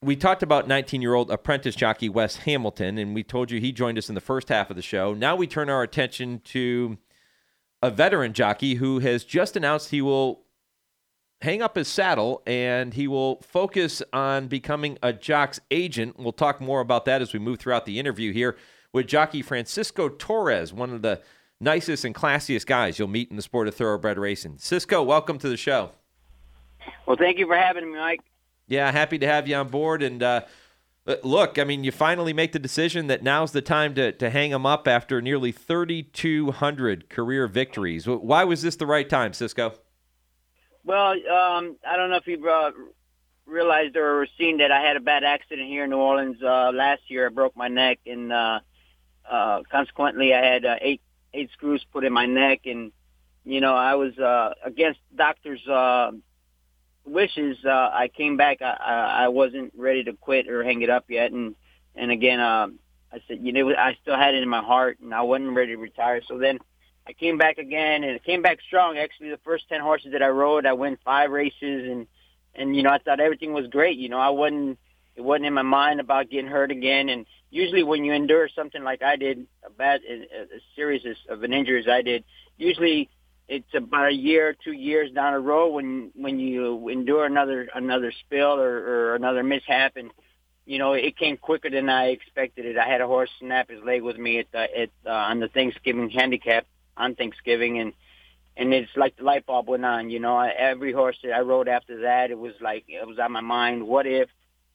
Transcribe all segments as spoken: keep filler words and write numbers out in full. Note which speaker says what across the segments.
Speaker 1: we talked about nineteen-year-old apprentice jockey Wes Hamilton, and we told you he joined us in the first half of the show. Now we turn our attention to a veteran jockey who has just announced he will hang up his saddle and he will focus on becoming a jock's agent. We'll talk more about that as we move throughout the interview here with jockey Francisco Torres, one of the nicest and classiest guys you'll meet in the sport of thoroughbred racing. Cisco, welcome to the show.
Speaker 2: Well, thank you for having me, Mike.
Speaker 1: Yeah, happy to have you on board. And uh, look, I mean, you finally make the decision that now's the time to, to hang him up after nearly thirty-two hundred career victories. Why was this the right time, Cisco?
Speaker 2: Well, um, I don't know if you uh, realized or seen that I had a bad accident here in New Orleans uh, last year. I broke my neck, and uh, uh, consequently, I had uh, eight eight screws put in my neck, and you know, I was uh, against doctors' uh, wishes. Uh, I came back. I, I, I wasn't ready to quit or hang it up yet, and and again, uh, I said, you know, I still had it in my heart, and I wasn't ready to retire. So then I came back again, and it came back strong. Actually, the first ten horses that I rode, I won five races, and and you know, I thought everything was great. You know, I wasn't it wasn't in my mind about getting hurt again. And usually, when you endure something like I did, a bad, a series of an injury as I did, usually it's about a year, two years down the road when when you endure another another spill or, or another mishap, and you know, it came quicker than I expected it. I had a horse snap his leg with me at the, at uh, on the Thanksgiving handicap on Thanksgiving, and and it's like the light bulb went on. You know, I, every horse that I rode after that, it was like it was on my mind. What if,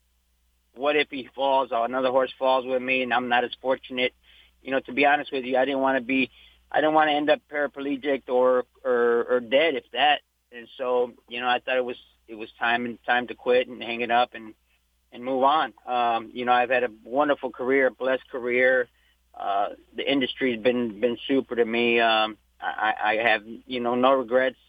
Speaker 2: what if he falls or another horse falls with me, and I'm not as fortunate? You know, to be honest with you, I didn't want to be. I didn't want to end up paraplegic or, or or dead, if that. And so, you know, I thought it was it was time and time to quit and hang it up and and move on. Um, you know, I've had a wonderful career, a blessed career. Uh, the industry's been been super to me. Um, I, I have, you know, no regrets.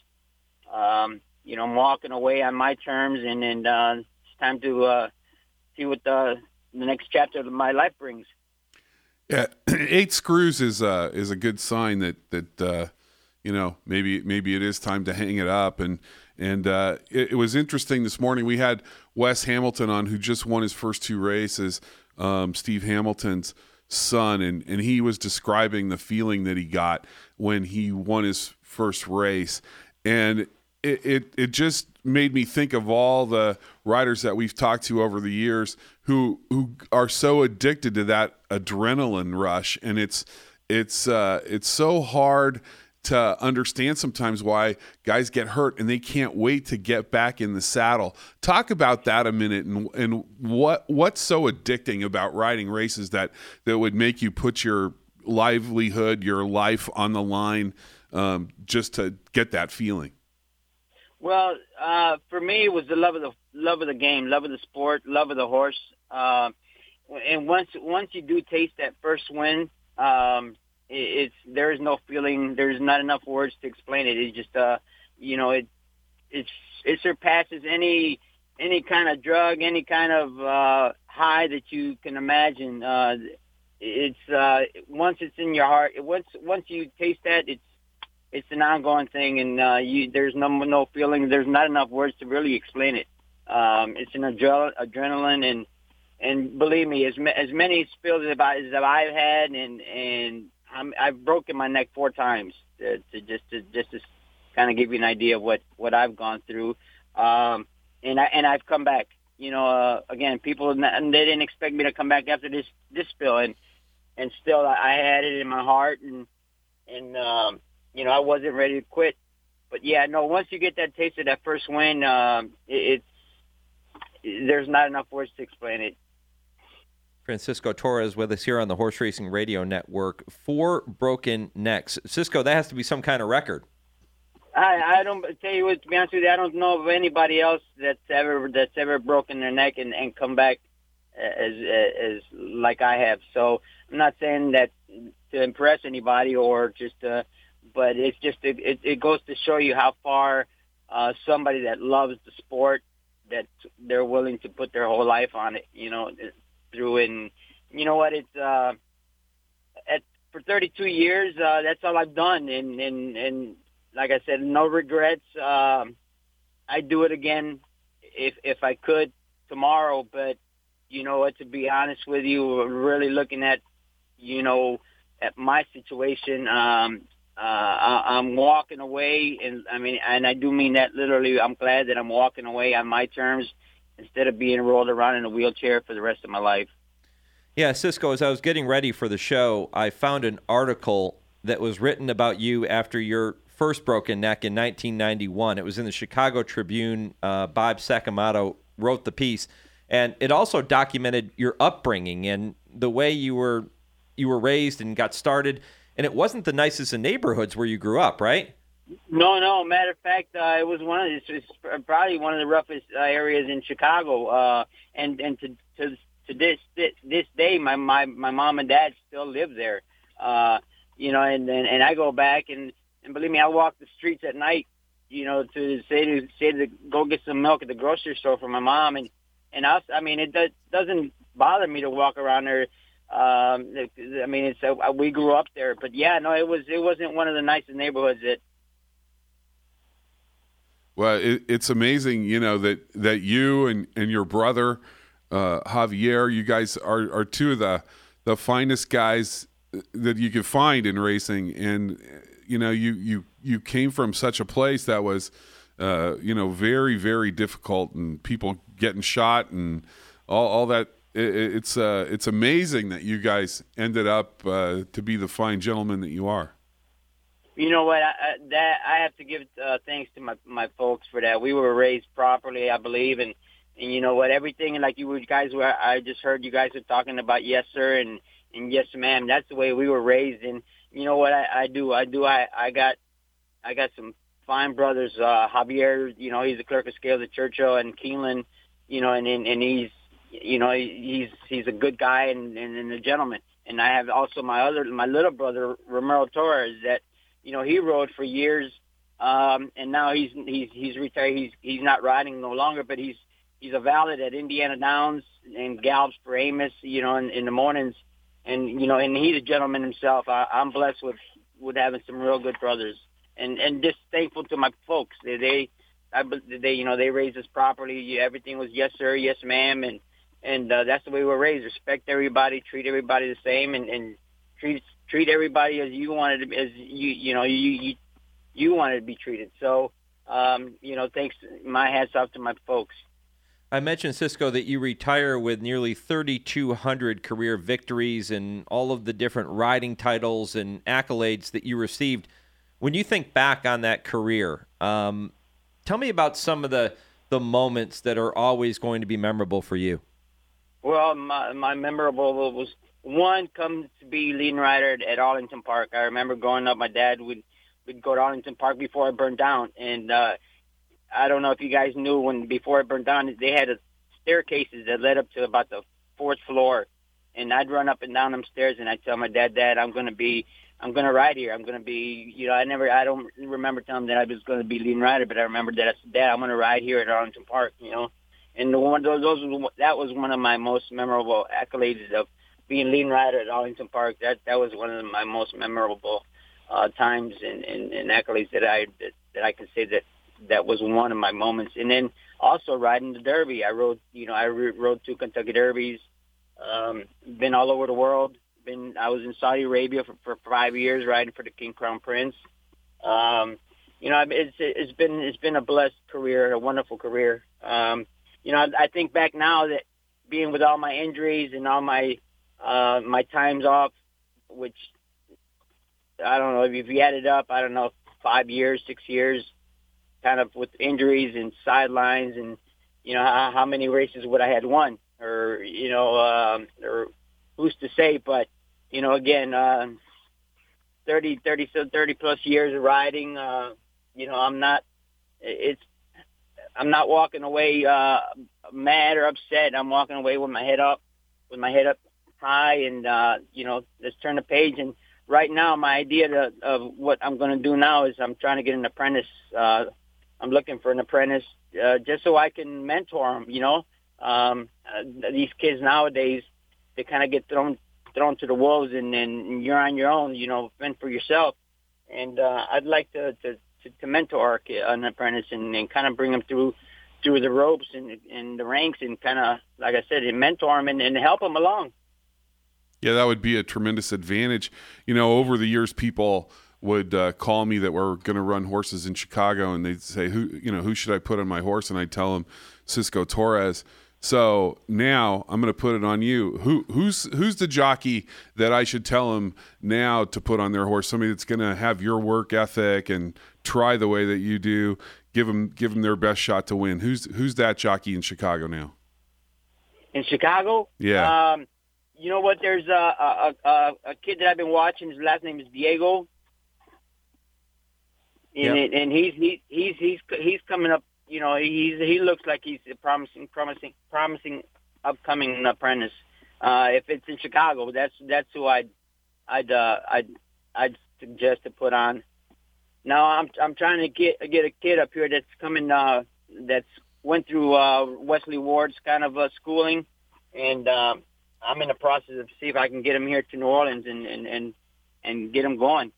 Speaker 2: Um, you know, I'm walking away on my terms, and and uh, it's time to uh, see what the the next chapter of my life brings.
Speaker 3: Yeah, eight screws is uh, is a good sign that that uh, you know, maybe maybe it is time to hang it up. And and uh, it, it was interesting this morning. We had Wes Hamilton on, who just won his first two races, um, Steve Hamilton's son, and and he was describing the feeling that he got when he won his first race, and it it, it just made me think of all the riders that we've talked to over the years who who are so addicted to that adrenaline rush, and it's it's uh, it's so hard to understand sometimes why guys get hurt and they can't wait to get back in the saddle. Talk about that a minute, and and what what's so addicting about riding races that that would make you put your livelihood, your life on the line, um, just to get that feeling.
Speaker 2: Well, uh, for me, it was the love of the love of the game, love of the sport, love of the horse. Uh, and once once you do taste that first win, um, it, it's there is no feeling. There's not enough words to explain it. It's just, uh, you know, it it's it surpasses any any kind of drug, any kind of uh, high that you can imagine. Uh, it's uh, once it's in your heart. Once once you taste that, it's it's an ongoing thing, and uh, you, there's no no feeling. There's not enough words to really explain it. Um, it's an adre- adrenaline, and and believe me, as as many spills as I've I've had, and and I'm, I've broken my neck four times to, to just to just to kind of give you an idea of what, what I've gone through. Um, and I and I've come back. You know, uh, again, people they didn't expect me to come back after this this spill, and and still I had it in my heart, and and. Um, You know, I wasn't ready to quit. But, yeah, no, once you get that taste of that first win, um, it, it's there's not enough words to explain it.
Speaker 1: Francisco Torres with us here on the Horse Racing Radio Network. Four broken necks. Cisco, that has to be some kind of record.
Speaker 2: I, I don't tell you what, to be honest with you, I don't know of anybody else that's ever that's ever broken their neck and, and come back as as like I have. So I'm not saying that to impress anybody or just uh, but it's just it, it, it goes to show you how far uh, somebody that loves the sport, that they're willing to put their whole life on it, you know, through it. And you know what, it's uh, at for thirty-two years, uh, that's all I've done, and and and like I said, no regrets. Um, I'd do it again if if I could tomorrow, but you know what, to be honest with you, really looking at, you know, at my situation, um, uh, I, I'm walking away, and I mean, and I do mean that literally. I'm glad that I'm walking away on my terms instead of being rolled around in a wheelchair for the rest of my life.
Speaker 1: Yeah, Cisco, as I was getting ready for the show, I found an article that was written about you after your first broken neck in nineteen ninety-one. It was in the Chicago Tribune. Uh, Bob Sakamoto wrote the piece, and it also documented your upbringing and the way you were you were raised and got started. And it wasn't the nicest of neighborhoods where you grew up, right?
Speaker 2: No, no. Matter of fact, uh, it was one of the, it's probably one of the roughest uh, areas in Chicago. Uh, and and to to to this this day, my my my mom and dad still live there. Uh, you know, and, and and I go back and and believe me, I walk the streets at night. You know, to say to say to go get some milk at the grocery store for my mom, and and us. I mean, it does, doesn't bother me to walk around there. Um, I mean, it's uh, we grew up there, but yeah, no, it was it wasn't one of the nicest neighborhoods that.
Speaker 3: Well, it, it's amazing, you know, that that you and, and your brother uh, Javier, you guys are, are two of the the finest guys that you could find in racing, and you know, you you you came from such a place that was, uh, you know, very very difficult, and people getting shot and all all that. It's uh, it's amazing that you guys ended up uh, to be the fine gentlemen that you are.
Speaker 2: You know what? I, I, that I have to give uh, thanks to my my folks for that. We were raised properly, I believe, and and you know what? Everything like you guys were. I just heard you guys were talking about yes sir and and yes ma'am. That's the way we were raised. And you know what? I, I do. I do. I I got I got some fine brothers. Uh, Javier, you know, he's the clerk of scales at Churchill, and Keeneland, you know, and and, and he's. You know, he's he's a good guy and, and, and a gentleman. And I have also my other my little brother Romero Torres that, you know, he rode for years, um, and now he's he's he's retired. He's he's not riding no longer, but he's he's a valet at Indiana Downs and gallops for Amos. You know, in, in the mornings, and you know, and he's a gentleman himself. I, I'm blessed with with having some real good brothers, and and just thankful to my folks. They they I, they you know they raised us properly. Everything was yes sir, yes ma'am, and And uh, that's the way we were raised. Respect everybody, treat everybody the same, and, and treat treat everybody as you wanted to, as you you know you you, you wanted to be treated. So um, you know, thanks. My hats off to my folks.
Speaker 1: I mentioned, Cisco, that you retire with nearly thirty-two hundred career victories and all of the different riding titles and accolades that you received. When you think back on that career, um, tell me about some of the the moments that are always going to be memorable for you.
Speaker 2: Well, my, my memorable was one come to be leading rider at, at Arlington Park. I remember growing up, my dad would would go to Arlington Park before it burned down, and uh, I don't know if you guys knew when before it burned down, they had a staircases that led up to about the fourth floor, and I'd run up and down them stairs, and I'd tell my dad, Dad, I'm gonna be, I'm gonna ride here. I'm gonna be, you know, I never, I don't remember telling him that I was gonna be leading rider, but I remember that I said, Dad, I'm gonna ride here at Arlington Park, you know. And the one those, those was, that was one of my most memorable accolades of being leading rider at Arlington Park. That that was one of my most memorable uh, times and, and, and accolades that I that, that I can say that that was one of my moments. And then also riding the Derby, I rode you know I rode two Kentucky Derbies. Um, been all over the world. Been I was in Saudi Arabia for, for five years riding for the King Crown Prince. Um, you know it's it's been it's been a blessed career, a wonderful career. Um, You know, I think back now that being with all my injuries and all my uh, my times off, which I don't know if you add it up, I don't know, five years, six years, kind of with injuries and sidelines, and you know how, how many races would I had won, or you know, um, or who's to say? But you know, again, uh, thirty, thirty, thirty plus years of riding. Uh, you know, I'm not. It's I'm not walking away uh, mad or upset. I'm walking away with my head up, with my head up high, and uh, you know, let's turn the page. And right now, my idea to, of what I'm going to do now is I'm trying to get an apprentice. Uh, I'm looking for an apprentice uh, just so I can mentor them. You know, um, uh, these kids nowadays, they kind of get thrown thrown to the wolves, and then you're on your own. You know, fend for yourself. And uh, I'd like to. to to, to mentor an apprentice and, and kind of bring them through through the ropes and and the ranks, and kind of, like I said, mentor them and, and help them along.
Speaker 3: Yeah, that would be a tremendous advantage. You know, over the years, people would uh, call me that were going to run horses in Chicago, and they'd say, "Who, you know, who should I put on my horse?" And I'd tell them Cisco Torres. So now I'm going to put it on you. Who, who's who's the jockey that I should tell him now to put on their horse? Somebody that's going to have your work ethic and try the way that you do. Give them give them their best shot to win. Who's who's that jockey in Chicago now?
Speaker 2: In Chicago,
Speaker 3: yeah.
Speaker 2: Um, you know what? There's a, a a a kid that I've been watching. His last name is Diego. And,
Speaker 1: yep.
Speaker 2: and he's he, he's he's he's coming up. You know, he's he looks like he's a promising, promising, promising upcoming apprentice. Uh, if it's in Chicago, that's that's who I'd I'd uh, I'd I'd suggest to put on. Now I'm I'm trying to get get a kid up here that's coming uh, that's went through uh, Wesley Ward's kind of uh, schooling, and uh, I'm in the process of see if I can get him here to New Orleans and and and, and get him going.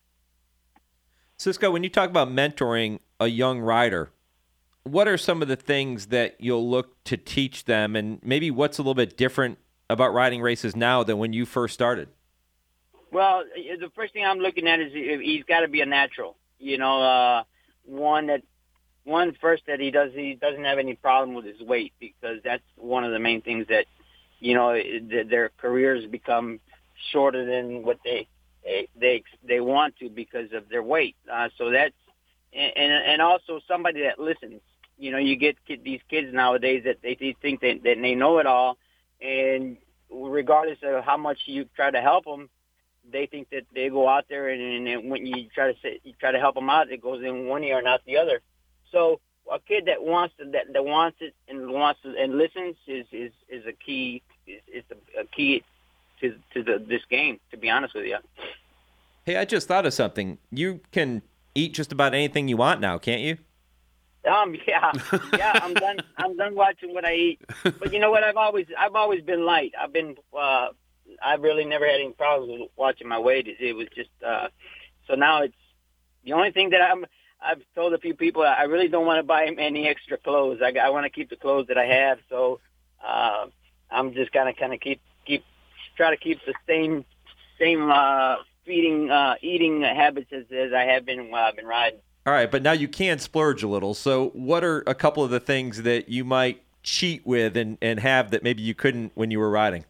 Speaker 1: Cisco, when you talk about mentoring a young rider, what are some of the things that you'll look to teach them, and maybe what's a little bit different about riding races now than when you first started?
Speaker 2: Well, the first thing I'm looking at is he's got to be a natural. You know, uh, one that one first that he does he doesn't have any problem with his weight, because that's one of the main things that, you know, their careers become shorter than what they they they, they want to because of their weight. Uh, so that's and and also somebody that listens. You know, you get kid, these kids nowadays that they, they think that, that they know it all, and regardless of how much you try to help them, they think that they go out there and, and when you try to say, you try to help them out, it goes in one ear and not the other. So a kid that wants to, that, that wants it and wants to, and listens is is, is a key is, is a, a key to to the, this game. To be honest with you.
Speaker 1: Hey, I just thought of something. You can eat just about anything you want now, can't you?
Speaker 2: Um, yeah, yeah, I'm done. I'm done watching what I eat. But you know what? I've always, I've always been light. I've been, uh, I've really never had any problems with watching my weight. It, it was just, uh, so now it's the only thing that I'm. I've told a few people I really don't want to buy any extra clothes. I, I want to keep the clothes that I have. So uh, I'm just gonna kind of keep, keep, try to keep the same, same uh, feeding, uh, eating habits as, as I have been while I've been riding.
Speaker 1: All right, but now you can splurge a little. So what are a couple of the things that you might cheat with and, and have that maybe you couldn't when you were riding?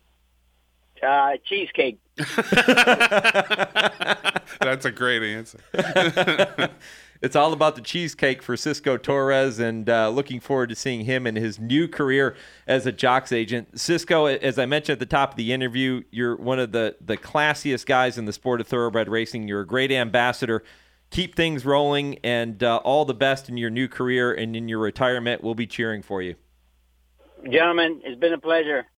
Speaker 2: Uh, cheesecake.
Speaker 3: That's a great answer.
Speaker 1: It's all about the cheesecake for Cisco Torres, and uh, looking forward to seeing him in his new career as a jocks agent. Cisco, as I mentioned at the top of the interview, you're one of the, the classiest guys in the sport of thoroughbred racing. You're a great ambassador. Keep things rolling, and uh, all the best in your new career and in your retirement. We'll be cheering for you.
Speaker 2: Gentlemen, it's been a pleasure.